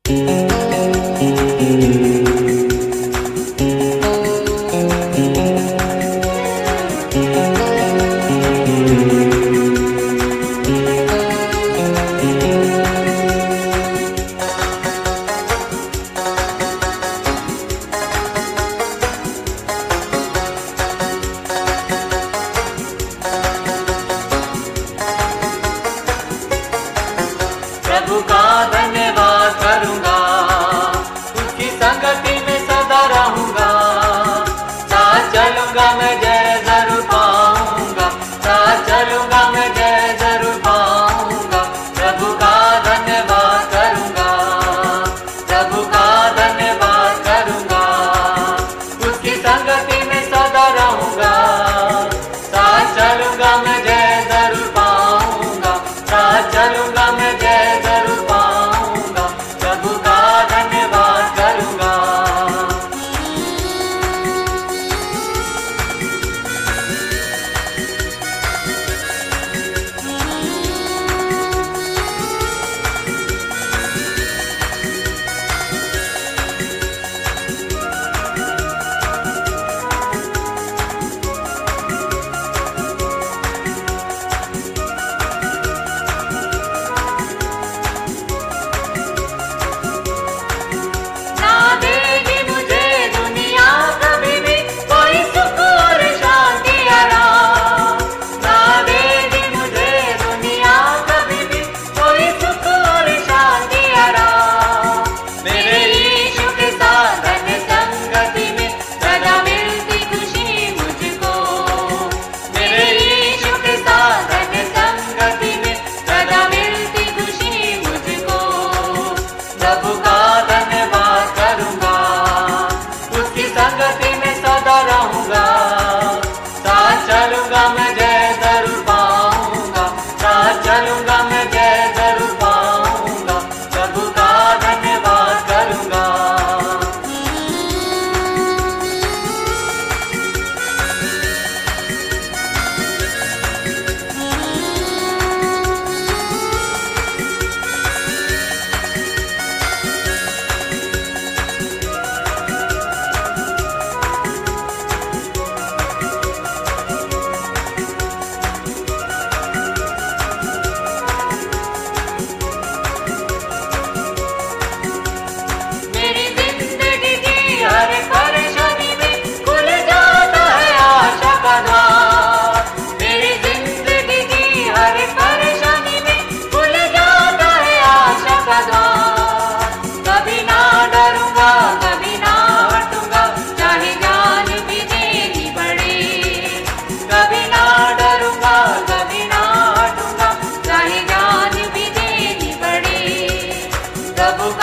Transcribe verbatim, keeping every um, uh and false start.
प्रभु का धन्यवाद करूंगा, उसकी संगति में सदा रहूंगा। साथ चलूंगा मैं जय जरूर पाऊंगा, साथ चलूंगा मैं जय जरूर पाऊंगा। प्रभु का धन्यवाद करूंगा, प्रभु का धन्यवाद करूंगा, उसकी संगति में सदा रहूंगा। साथ चलूंगा मैं जय जरूर पाऊंगा, साथ चलूंगा मैं जय जरूर पाऊंगा। प्रभु का धन्यवाद करूंगा। ना देगी मुझे दुनिया कभी भी कोई सुख और शांति आराम, ना देगी मुझे दुनिया कभी भी कोई सुख और शांति आराम। मेरे यीशु के साथ धन्य संगति में सदा मिलती खुशी मुझको, मेरे यीशु के साथ धन्य संगति में सदा मिलती खुशी मुझको। प्रभु का धन्यवाद करूंगा, उसकी संगति में सदा रहूंगा। साथ चलूंगा मैं जय जरूर पाऊंगा, साथ चलूंगा मैं जय जरूर पाऊंगा। प्रभु का धन्यवाद करूंगा। मेरी जिंदगी की हर परेशानी में खुल जाता है आशा का द्वार, मेरी जिंदगी की हर परेशानी में खुल जाता है आशा का द्वार। कभी ना डरूंगा, कभी ना हटूंगा, चाहे जान भी देनी पड़े। कभी ना डरूंगा, कभी ना हटूंगा, चाहे जान भी देनी पड़े। प्रभु